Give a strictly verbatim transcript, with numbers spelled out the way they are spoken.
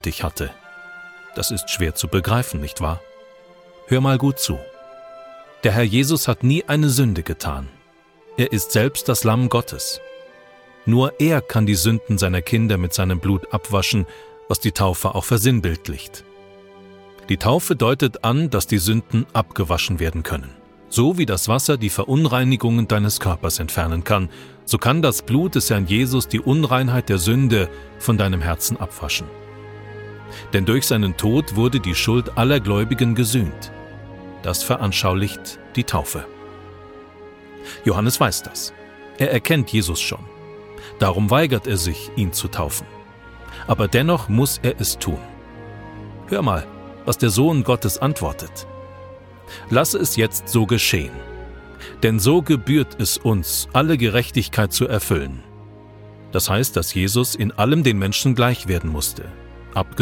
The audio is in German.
dich hatte. Das ist schwer zu begreifen, nicht wahr? Hör mal gut zu. Der Herr Jesus hat nie eine Sünde getan. Er ist selbst das Lamm Gottes. Nur er kann die Sünden seiner Kinder mit seinem Blut abwaschen, was die Taufe auch versinnbildlicht. Die Taufe deutet an, dass die Sünden abgewaschen werden können. So wie das Wasser die Verunreinigungen deines Körpers entfernen kann, so kann das Blut des Herrn Jesus die Unreinheit der Sünde von deinem Herzen abwaschen. Denn durch seinen Tod wurde die Schuld aller Gläubigen gesühnt. Das veranschaulicht die Taufe. Johannes weiß das. Er erkennt Jesus schon. Darum weigert er sich, ihn zu taufen. Aber dennoch muss er es tun. Hör mal, was der Sohn Gottes antwortet. Lasse es jetzt so geschehen. Denn so gebührt es uns, alle Gerechtigkeit zu erfüllen. Das heißt, dass Jesus in allem den Menschen gleich werden musste, abgesehen